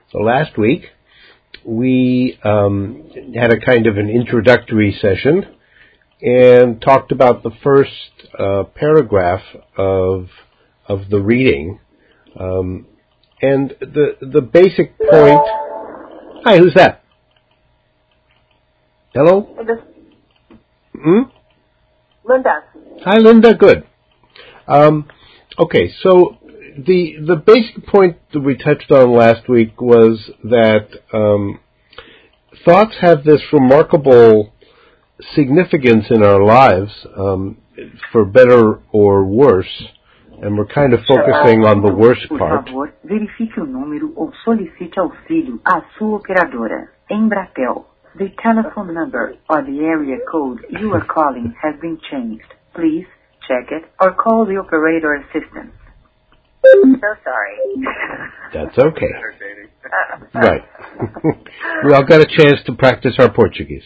So last week we had a kind of an introductory session and talked about the first paragraph of the reading, and the basic point. Hi, who's that? Hello? Linda. Hi, Linda. Good. Okay, so the basic point that we touched on last week was that thoughts have this remarkable significance in our lives, for better or worse, and we're kind of focusing on the worst part. Por favor, verifique o número ou solicite auxílio à sua operadora. Embratel. The telephone number or the area code you are calling has been changed. Please check it or call the operator assistant. So sorry. That's okay. Right. We all got a chance to practice our Portuguese.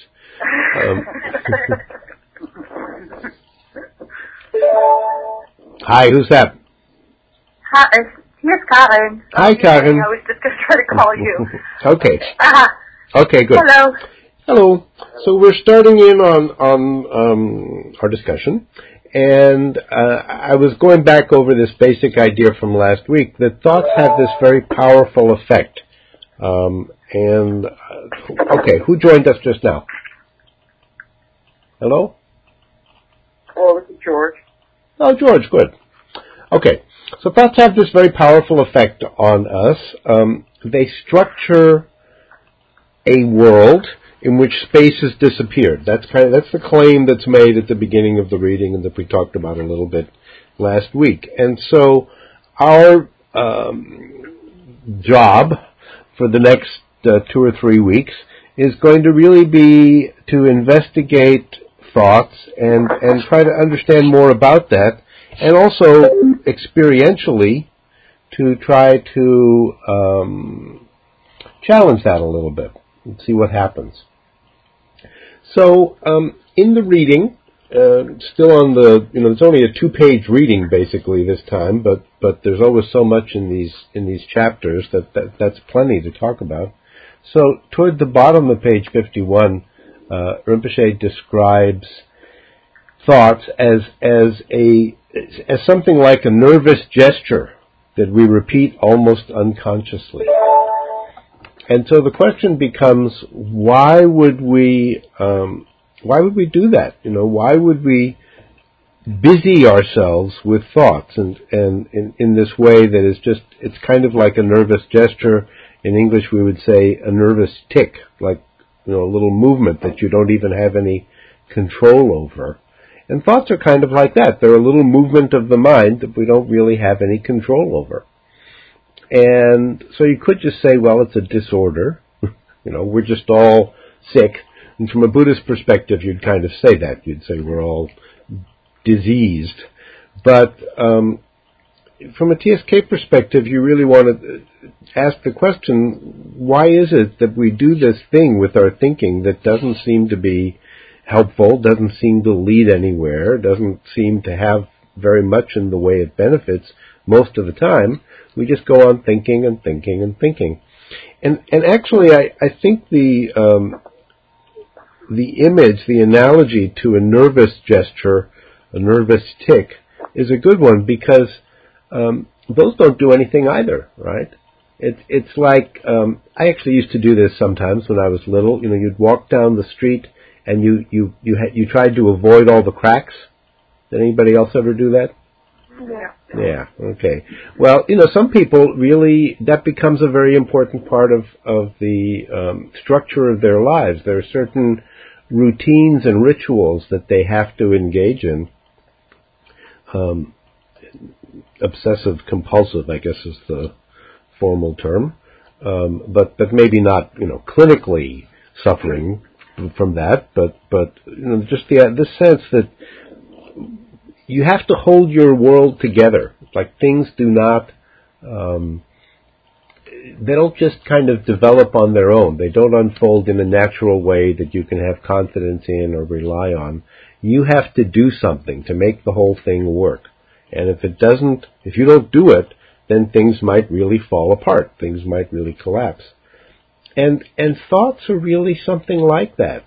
Hi, who's that? Hi, here's Karen. Hi, Karen. I was just going to try to call you. Okay. Okay, good. Hello. Hello. So we're starting in on our discussion, and I was going back over this basic idea from last week that thoughts have this very powerful effect. Okay, who joined us just now? Hello? Hello, this is George. Oh, George, good. Okay, so thoughts have this very powerful effect on us. They structure a world in which space has disappeared. That's the claim that's made at the beginning of the reading and that we talked about a little bit last week. And so our job for the next 2 or 3 weeks is going to really be to investigate thoughts and try to understand more about that, and also experientially to try to challenge that a little bit and see what happens. So in the reading, still on the, it's only a 2-page reading basically this time, but there's always so much in these chapters that's plenty to talk about. So toward the bottom of page 51, Rinpoche describes thoughts as something like a nervous gesture that we repeat almost unconsciously. And so the question becomes, why would we do that? Why would we busy ourselves with thoughts and in this way that is just, it's kind of like a nervous gesture. In English we would say a nervous tick, like, a little movement that you don't even have any control over. And thoughts are kind of like that. They're a little movement of the mind that we don't really have any control over. And so you could just say, well, it's a disorder. We're just all sick. And from a Buddhist perspective, you'd kind of say that. You'd say we're all diseased. But from a TSK perspective, you really want to ask the question, why is it that we do this thing with our thinking that doesn't seem to be helpful, doesn't seem to lead anywhere, doesn't seem to have very much in the way it benefits most of the time? We just go on thinking and thinking and thinking. And actually, I think the image, the analogy to a nervous gesture, a nervous tick, is a good one, because those don't do anything either, right? It's like, I actually used to do this sometimes when I was little. You'd walk down the street and you tried to avoid all the cracks. Did anybody else ever do that? Yeah, okay. Well, some people really, that becomes a very important part of the structure of their lives. There are certain routines and rituals that they have to engage in. Obsessive compulsive, I guess, is the formal term. But maybe not, clinically suffering from that, but just this sense that you have to hold your world together. Like, things do not, they don't just kind of develop on their own. They don't unfold in a natural way that you can have confidence in or rely on. You have to do something to make the whole thing work. And if you don't do it, then things might really fall apart. Things might really collapse. And thoughts are really something like that.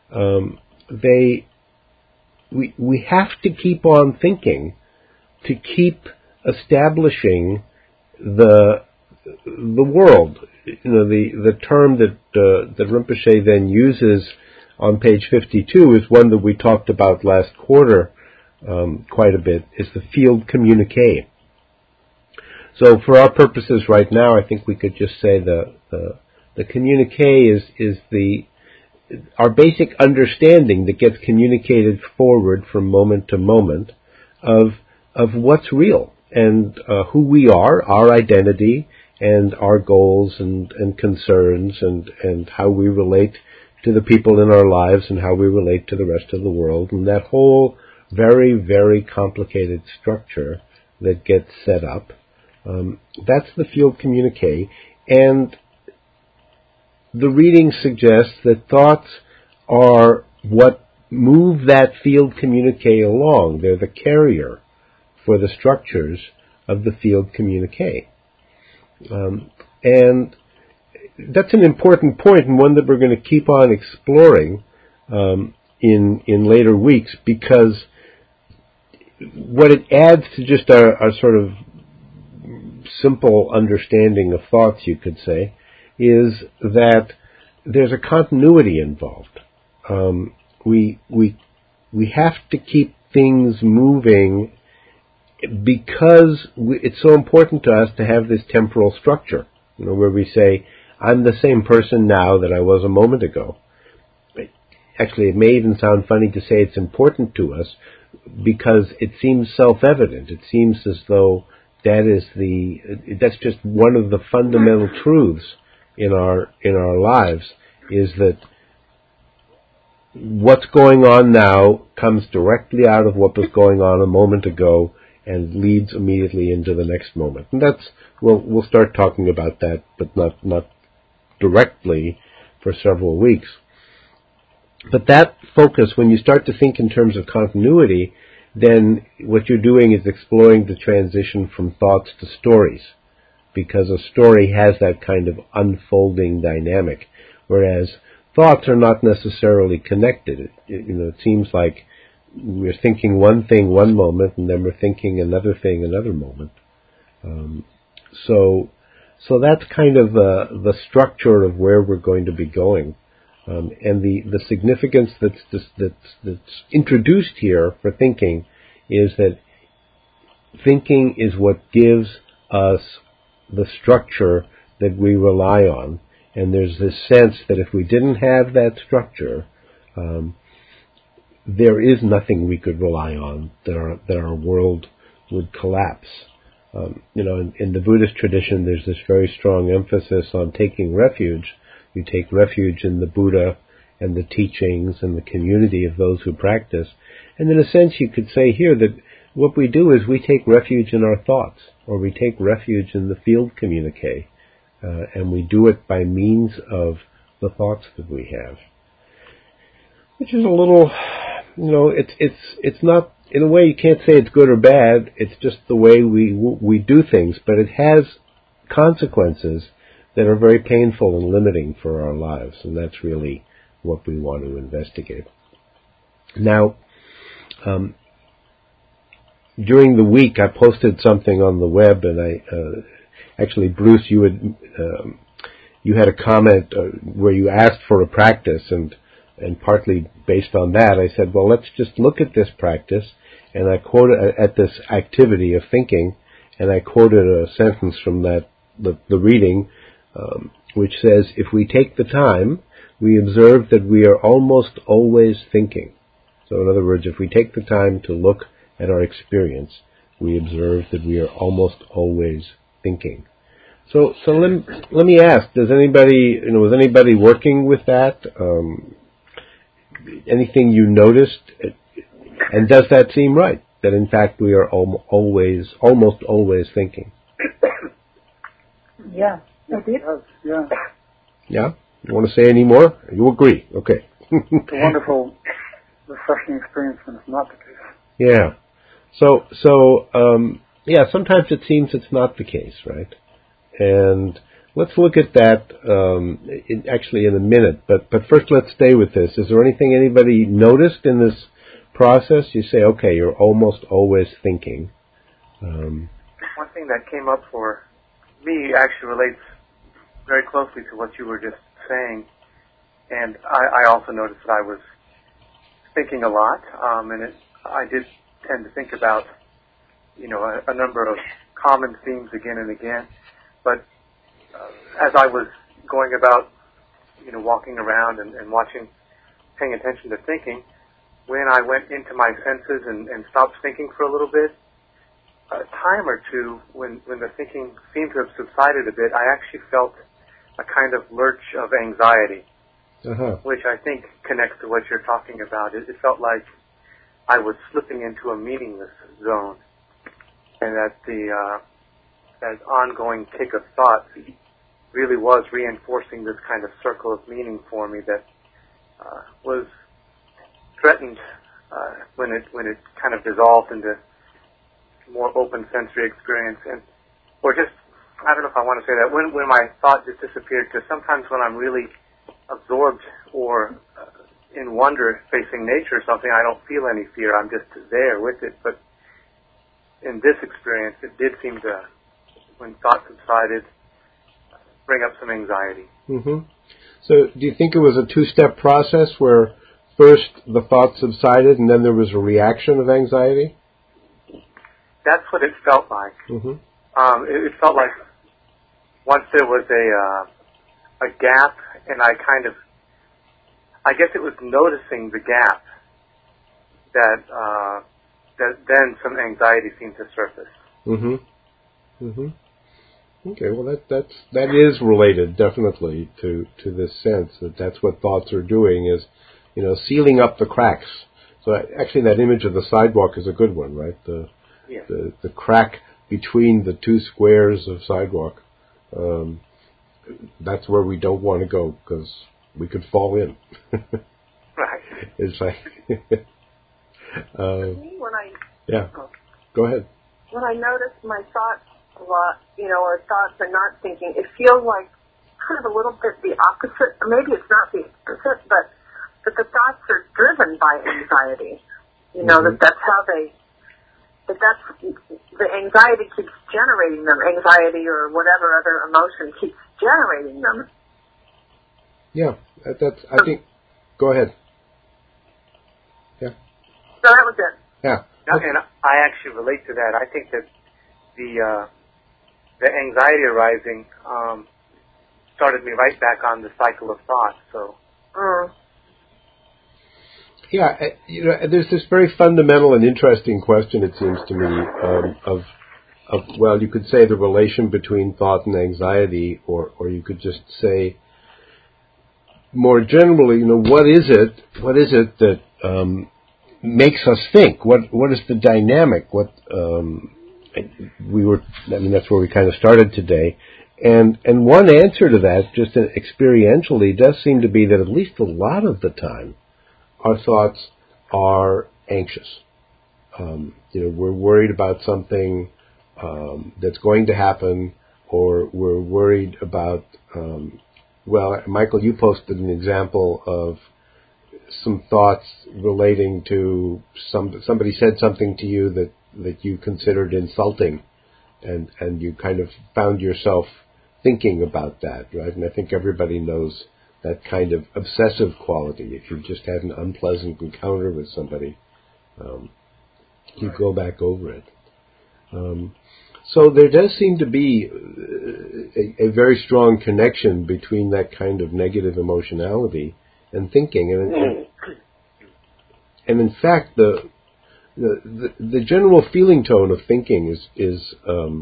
We have to keep on thinking to keep establishing the world. The term that Rinpoche then uses on page 52 is one that we talked about last quarter quite a bit, is the field communique. So for our purposes right now, I think we could just say the communique is our basic understanding that gets communicated forward from moment to moment of what's real and who we are, our identity, and our goals and concerns and how we relate to the people in our lives and how we relate to the rest of the world, and that whole very, very complicated structure that gets set up. That's the field communique, and the reading suggests that thoughts are what move that field communique along. They're the carrier for the structures of the field communique. And that's an important point, and one that we're going to keep on exploring in later weeks, because what it adds to just our sort of simple understanding of thoughts, you could say, is that there's a continuity involved. We have to keep things moving because it's so important to us to have this temporal structure, where we say, I'm the same person now that I was a moment ago. Actually, it may even sound funny to say it's important to us because it seems self-evident. It seems as though that's just one of the fundamental truths in our lives, is that what's going on now comes directly out of what was going on a moment ago and leads immediately into the next moment. And we'll start talking about that, but not directly for several weeks. But that focus, when you start to think in terms of continuity, then what you're doing is exploring the transition from thoughts to stories, because a story has that kind of unfolding dynamic, whereas thoughts are not necessarily connected. It seems like we're thinking one thing one moment, and then we're thinking another thing another moment. So that's kind of the structure of where we're going to be going. And the significance that's introduced here for thinking is that thinking is what gives us the structure that we rely on. And there's this sense that if we didn't have that structure, there is nothing we could rely on, that our world would collapse. In the Buddhist tradition, there's this very strong emphasis on taking refuge. You take refuge in the Buddha and the teachings and the community of those who practice. And in a sense, you could say here that what we do is we take refuge in our thoughts, or we take refuge in the field communique, and we do it by means of the thoughts that we have. Which is a little, it's not, in a way you can't say it's good or bad, it's just the way we do things, but it has consequences that are very painful and limiting for our lives, and that's really what we want to investigate. Now, during the week I posted something on the web, and actually, Bruce, you had a comment where you asked for a practice, and partly based on that, I said, well, let's just look at this practice, and I quoted at this activity of thinking, and I quoted a sentence from the reading, which says, if we take the time, we observe that we are almost always thinking. So in other words, if we take the time to look at our experience, we observe that we are almost always thinking. So let me ask, was anybody working with that? Anything you noticed? And does that seem right? That in fact we are almost always thinking? Yeah, it did. Yeah. Yeah? You want to say any more? You agree? Okay. It's a wonderful, refreshing experience when it's not the case. Yeah. So Yeah, sometimes it seems it's not the case, right? And let's look at that actually in a minute. But first, let's stay with this. Is there anything anybody noticed in this process? You say, okay, you're almost always thinking. One thing that came up for me actually relates very closely to what you were just saying. And I also noticed that I was thinking a lot, and I did tend to think about, a number of common themes again and again. But as I was going about, walking around and watching, paying attention to thinking, when I went into my senses and stopped thinking for a little bit, a time or two, when the thinking seemed to have subsided a bit, I actually felt a kind of lurch of anxiety, which I think connects to what you're talking about. It felt like I was slipping into a meaningless zone, and that that ongoing kick of thought really was reinforcing this kind of circle of meaning for me that was threatened when it kind of dissolved into more open sensory experience, or just, I don't know if I want to say that, when my thought just disappeared, because sometimes when I'm really absorbed or in wonder facing nature or something, I don't feel any fear, I'm just there with it. But in this experience, it did seem to, when thought subsided, bring up some anxiety. Mm-hmm. So do you think it was a two-step process where first the thought subsided and then there was a reaction of anxiety? That's what it felt like. Mm-hmm. It felt like once there was a gap, and I guess it was noticing the gap that then some anxiety seemed to surface. Mm-hmm. Mm-hmm. Okay, well that is related definitely to this sense that's what thoughts are doing, is sealing up the cracks. So actually that image of the sidewalk is a good one, right? The crack between the two squares of sidewalk. That's where we don't want to go because we could fall in. Right. It's like For me, yeah. Go ahead. When I notice my thoughts a lot, or thoughts are not thinking, it feels like kind of a little bit the opposite. Or maybe it's not the opposite, but the thoughts are driven by anxiety. Mm-hmm. That's the anxiety keeps generating them. Anxiety or whatever other emotion keeps generating them. Yeah, I think. Go ahead. Yeah. So that was it. Yeah. And I actually relate to that. I think that the anxiety arising started me right back on the cycle of thought. So. Yeah, there's this very fundamental and interesting question, it seems to me, of well, you could say the relation between thought and anxiety, or you could just say more generally, what is it that makes us think? What is the dynamic? That's where we kind of started today. And one answer to that, just experientially, does seem to be that at least a lot of the time, our thoughts are anxious. We're worried about something that's going to happen, or we're worried about. Well, Michael, you posted an example of some thoughts relating to somebody said something to you that you considered insulting, and you kind of found yourself thinking about that, right? And I think everybody knows that kind of obsessive quality. If you've just had an unpleasant encounter with somebody, you go back over it. So there does seem to be a very strong connection between that kind of negative emotionality and thinking, and in fact, the general feeling tone of thinking is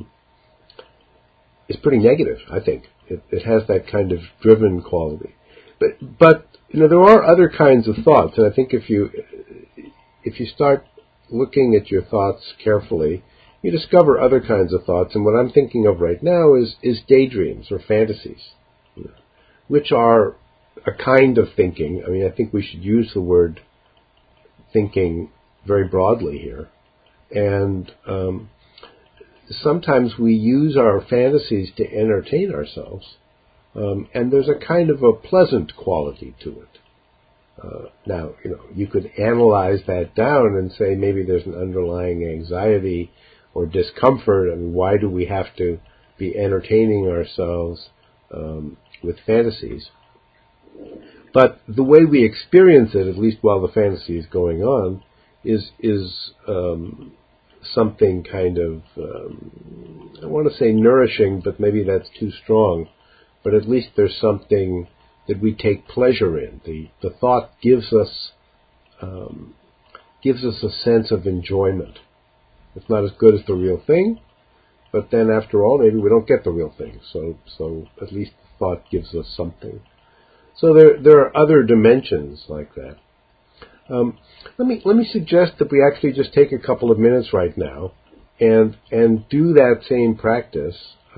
pretty negative. I think it has that kind of driven quality. But there are other kinds of thoughts, and I think if you start looking at your thoughts carefully, you discover other kinds of thoughts. And what I'm thinking of right now is daydreams or fantasies, which are a kind of thinking. I mean, I think we should use the word thinking very broadly here. And sometimes we use our fantasies to entertain ourselves, and there's a kind of a pleasant quality to it. Now, you could analyze that down and say maybe there's an underlying anxiety or discomfort, and why do we have to be entertaining ourselves with fantasies? But the way we experience it, at least while the fantasy is going on, is something kind of, I want to say nourishing, but maybe that's too strong. But at least there's something that we take pleasure in. The thought gives us a sense of enjoyment. It's not as good as the real thing, but then after all, maybe we don't get the real thing. So at least the thought gives us something. So there are other dimensions like that. Let me suggest that we actually just take a couple of minutes right now and do that same practice.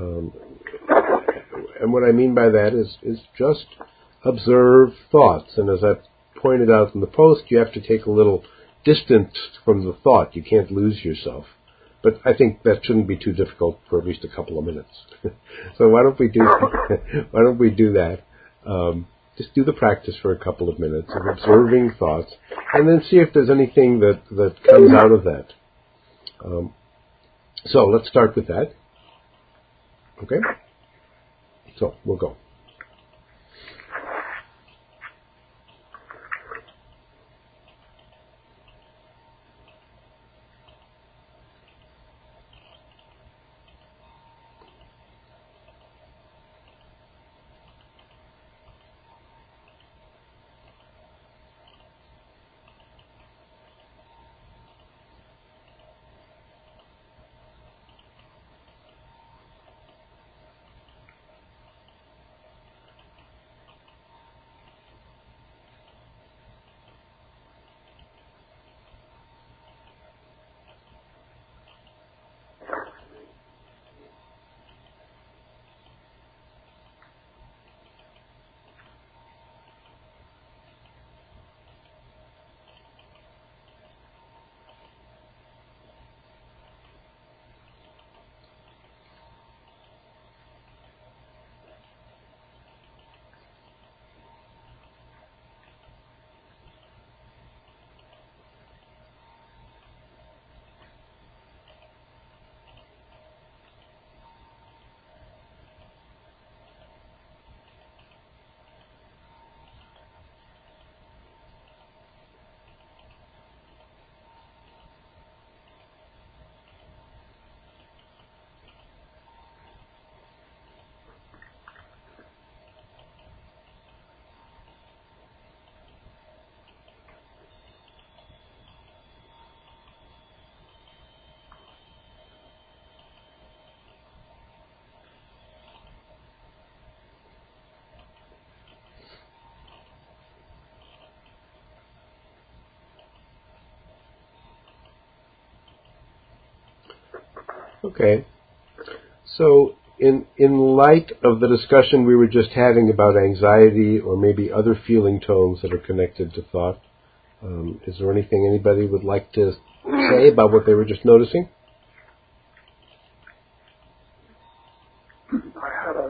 And what I mean by that is just observe thoughts. And as I pointed out in the post, you have to take a little distance from the thought. You can't lose yourself. But I think that shouldn't be too difficult for at least a couple of minutes. So why don't we do that? Just do the practice for a couple of minutes of observing thoughts, and then see if there's anything that comes out of that. So let's start with that. Okay? So we'll go. Okay. So in light of the discussion we were just having about anxiety or maybe other feeling tones that are connected to thought, is there anything anybody would like to say about what they were just noticing? I had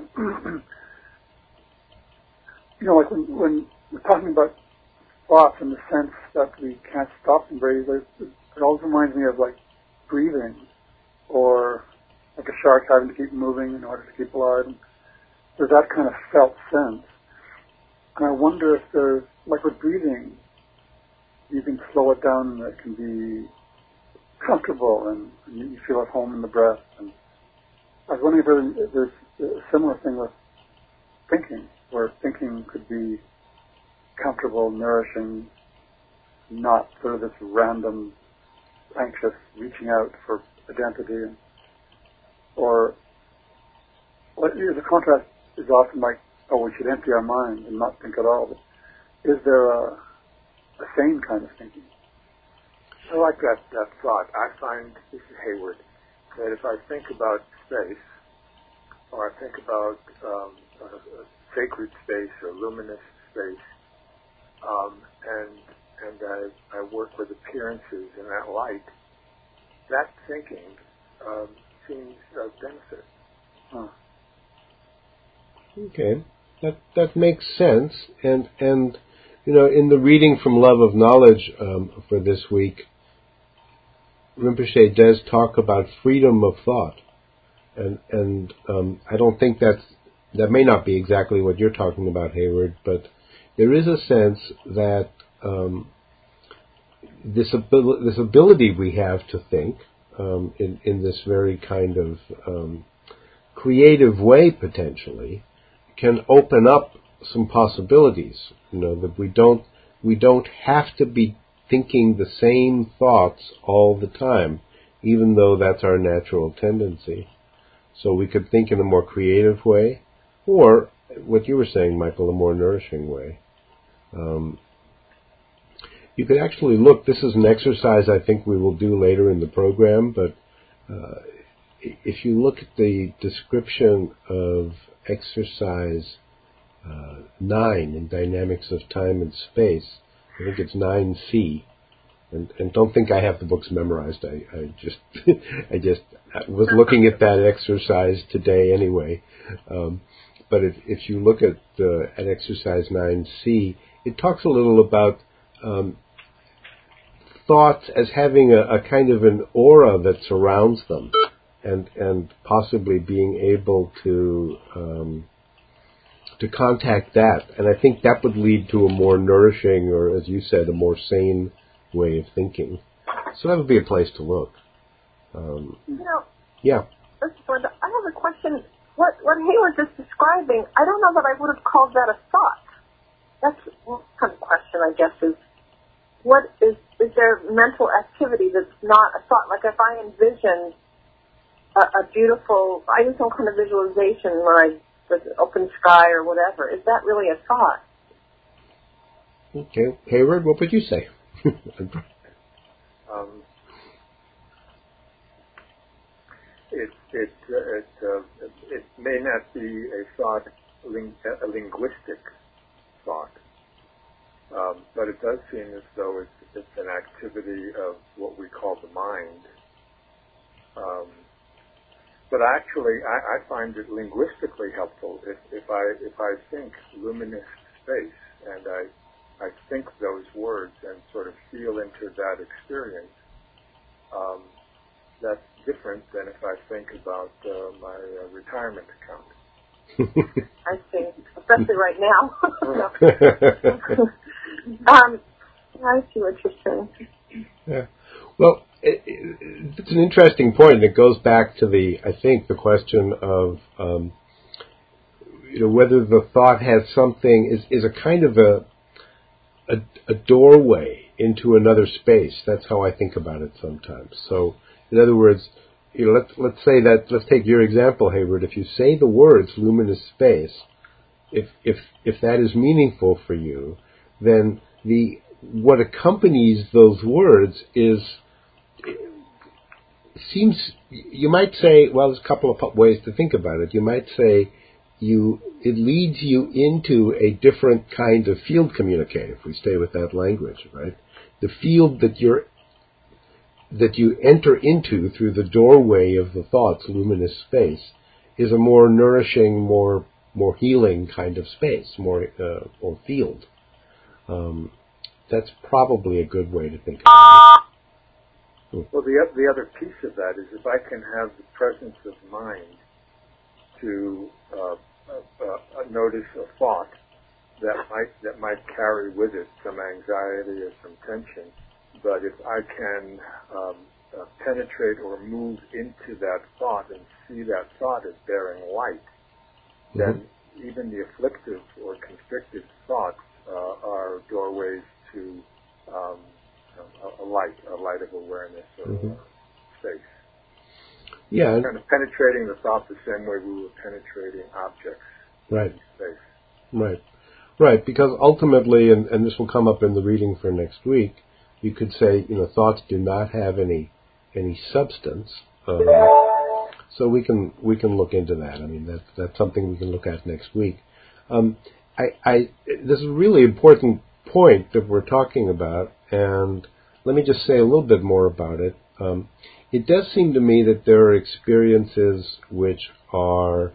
like when we're talking about thoughts in the sense that we can't stop them very easily, it always reminds me of like breathing, or like a shark having to keep moving in order to keep alive. There's that kind of felt sense. And I wonder if there's, like with breathing, you can slow it down and it can be comfortable and you feel at home in the breath. And I was wondering if there's a similar thing with thinking, where thinking could be comfortable, nourishing, not sort of this random, anxious reaching out for identity. Or the contrast is often like, oh, we should empty our mind and not think at all. But is there a sane kind of thinking? I like that thought. I find, this is Hayward, that if I think about space, or I think about a sacred space or luminous space, and I work with appearances in that light, that thinking seems benefit. Huh. Okay, that makes sense. And you know, in the reading from Love of Knowledge for this week, Rinpoche does talk about freedom of thought, and I don't think that may not be exactly what you're talking about, Hayward, but there is a sense that this ability we have to think in this very kind of creative way, potentially, can open up some possibilities. You know, that we don't have to be thinking the same thoughts all the time, even though that's our natural tendency. So we could think in a more creative way, or what you were saying, Michael, a more nourishing way. You could actually look, this is an exercise I think we will do later in the program, but if you look at the description of exercise 9 in Dynamics of Time and Space, I think it's 9C, and don't think I have the books memorized. I just I was looking at that exercise today anyway. But if you look at exercise 9C, it talks a little about thoughts as having a kind of an aura that surrounds them, and possibly being able to contact that. And I think that would lead to a more nourishing, or as you said, a more sane way of thinking. So that would be a place to look. Yeah. I have a question. What Hayward is describing, I don't know that I would have called that a thought. That's one kind of question, I guess, is what is there mental activity that's not a thought? Like if I envision a beautiful, I do some kind of visualization where I with open sky or whatever, is that really a thought? Okay. Hayward, what would you say? It may not be a thought, a linguistic thought, but it does seem as though it's an activity of what we call the mind. But actually, I find it linguistically helpful if I think luminous space and I think those words and sort of feel into that experience. That's different than if I think about my retirement account. I see, especially right now. I see what you're saying. Yeah. Well, it's an interesting point, and it goes back to I think the question of whether the thought has something is a kind of a doorway into another space. That's how I think about it sometimes. So, in other words, let's say that, let's take your example, Hayward. If you say the words luminous space, if that is meaningful for you, then what accompanies those words seems, you might say, well, there's a couple of ways to think about it. You might say it leads you into a different kind of field communicator, if we stay with that language, right? The field that you enter into through the doorway of the thoughts, luminous space, is a more nourishing, more healing kind of space, or field. That's probably a good way to think about it. Well, the other piece of that is if I can have the presence of mind to notice a thought that might carry with it some anxiety or some tension, but if I can penetrate or move into that thought and see that thought as bearing light, then even the afflictive or constricted thoughts are doorways to a light of awareness or space. Yeah. Kind of penetrating the thought the same way we were penetrating objects in space. Right, because ultimately, and this will come up in the reading for next week, you could say, thoughts do not have any substance. So we can look into that. I mean, that's something we can look at next week. This is a really important point that we're talking about, and let me just say a little bit more about it. it does seem to me that there are experiences which are,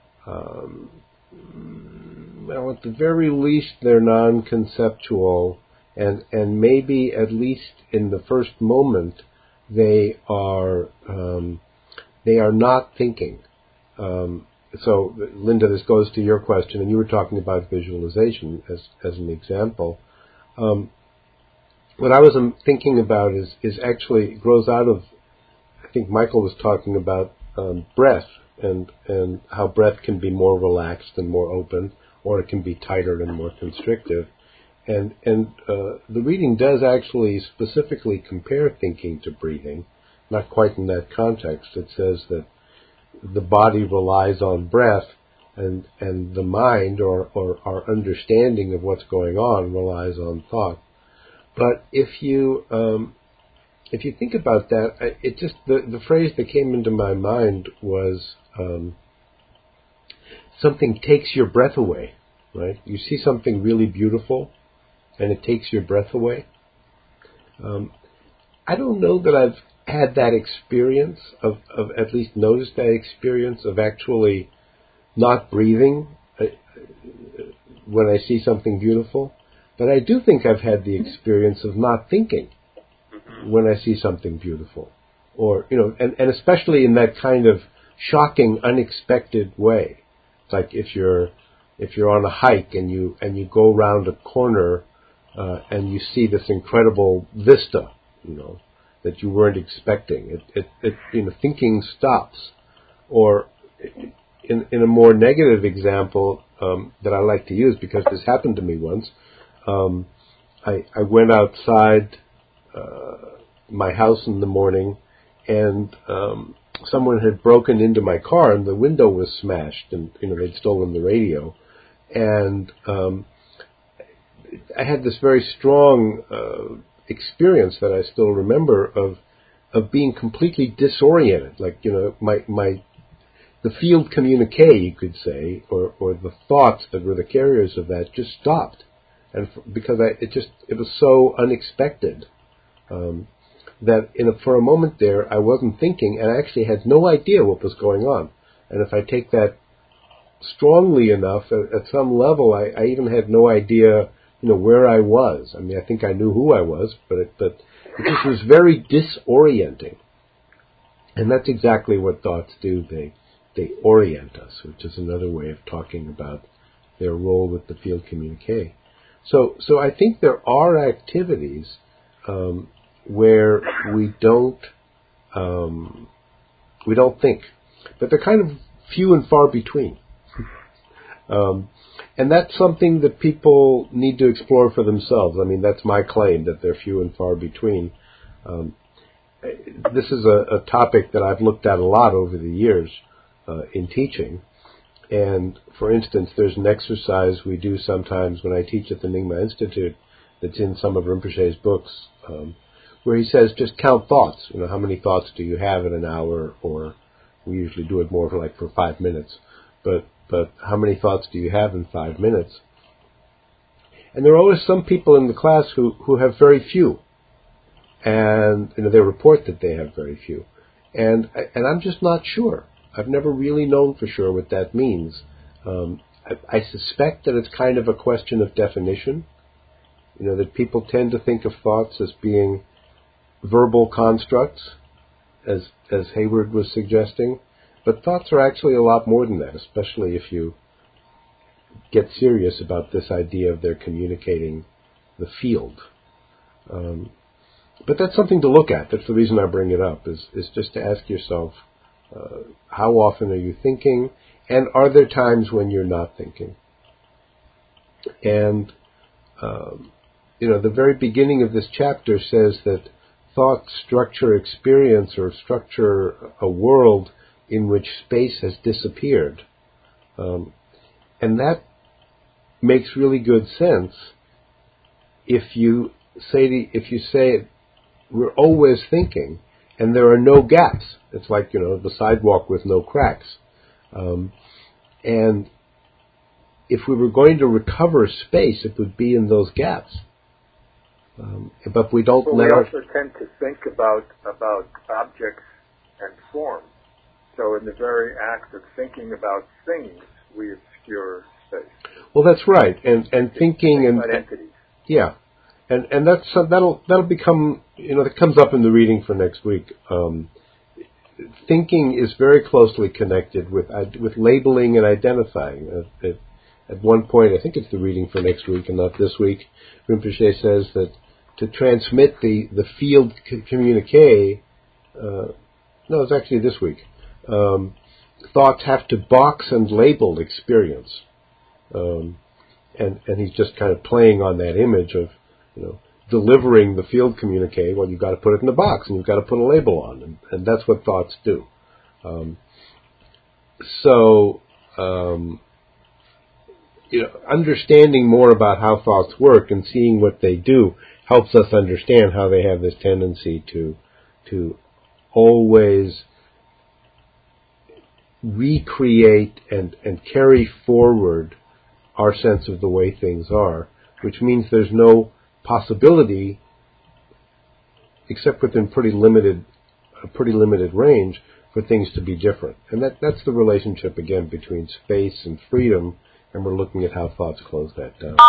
well, at the very least, they're non-conceptual, and maybe at least in the first moment, they are not thinking. So, Linda, this goes to your question, and you were talking about visualization as an example. What I was thinking about is actually grows out of, I think Michael was talking about breath and how breath can be more relaxed and more open, or it can be tighter and more constrictive. And the reading does actually specifically compare thinking to breathing, not quite in that context. It says that the body relies on breath, and the mind or our understanding of what's going on relies on thought. But if you think about that, it just the phrase that came into my mind was something takes your breath away, right? You see something really beautiful, and it takes your breath away. I don't know that I've had that experience of at least noticed that experience of actually not breathing when I see something beautiful. But I do think I've had the experience of not thinking when I see something beautiful, or and especially in that kind of shocking, unexpected way. It's like if you're on a hike and you go around a corner and you see this incredible vista, that you weren't expecting. Thinking stops. Or in a more negative example that I like to use, because this happened to me once. I went outside my house in the morning, and someone had broken into my car, and the window was smashed, and they'd stolen the radio, and I had this very strong experience that I still remember of being completely disoriented, like the field communique, you could say, or the thoughts that were the carriers of that just stopped. And because it was so unexpected that for a moment there I wasn't thinking, and I actually had no idea what was going on. And if I take that strongly enough, at some level, I even had no idea, where I was. I mean, I think I knew who I was, but it just was very disorienting. And that's exactly what thoughts do. They orient us, which is another way of talking about their role with the field communique. So I think there are activities where we don't think, but they're kind of few and far between, and that's something that people need to explore for themselves. I mean, that's my claim, that they're few and far between. This is a topic that I've looked at a lot over the years in teaching. And, for instance, there's an exercise we do sometimes when I teach at the Nyingma Institute that's in some of Rinpoche's books, where he says, just count thoughts. How many thoughts do you have in an hour? Or we usually do it more for 5 minutes. But how many thoughts do you have in 5 minutes? And there are always some people in the class who have very few. And, they report that they have very few. And I'm just not sure. I've never really known for sure what that means. I suspect that it's kind of a question of definition. That people tend to think of thoughts as being verbal constructs, as Hayward was suggesting. But thoughts are actually a lot more than that, especially if you get serious about this idea of their communicating the field. But that's something to look at. That's the reason I bring it up, is just to ask yourself, how often are you thinking, and are there times when you're not thinking? And, the very beginning of this chapter says that thoughts structure experience, or structure a world in which space has disappeared. And that makes really good sense if you say we're always thinking, and there are no gaps. It's like, the sidewalk with no cracks. And if we were going to recover space, it would be in those gaps. But we don't We now. also tend to think about objects and form. So in the very act of thinking about things, we obscure space. Well, that's right, and thinking and entities. Yeah, and that's that'll become, that comes up in the reading for next week. Thinking is very closely connected with labeling and identifying. At one point, I think it's the reading for next week and not this week, Rinpoche says that to transmit the field communique, no, it's actually this week, thoughts have to box and label experience. And he's just kind of playing on that image of, delivering the field communique. Well, you've got to put it in a box and you've got to put a label on, and that's what thoughts do. Understanding more about how thoughts work and seeing what they do helps us understand how they have this tendency to always recreate and carry forward our sense of the way things are, which means there's no possibility, except within a pretty limited range, for things to be different. And that's the relationship, again, between space and freedom, and we're looking at how thoughts close that down.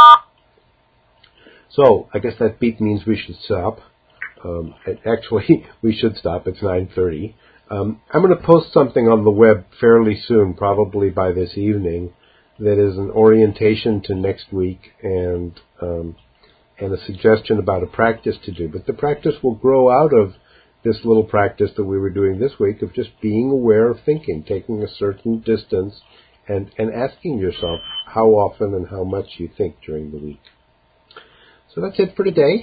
So, I guess that beep means we should stop. Actually, we should stop. It's 9:30. I'm going to post something on the web fairly soon, probably by this evening, that is an orientation to next week and a suggestion about a practice to do. But the practice will grow out of this little practice that we were doing this week of just being aware of thinking, taking a certain distance and asking yourself how often and how much you think during the week. So that's it for today.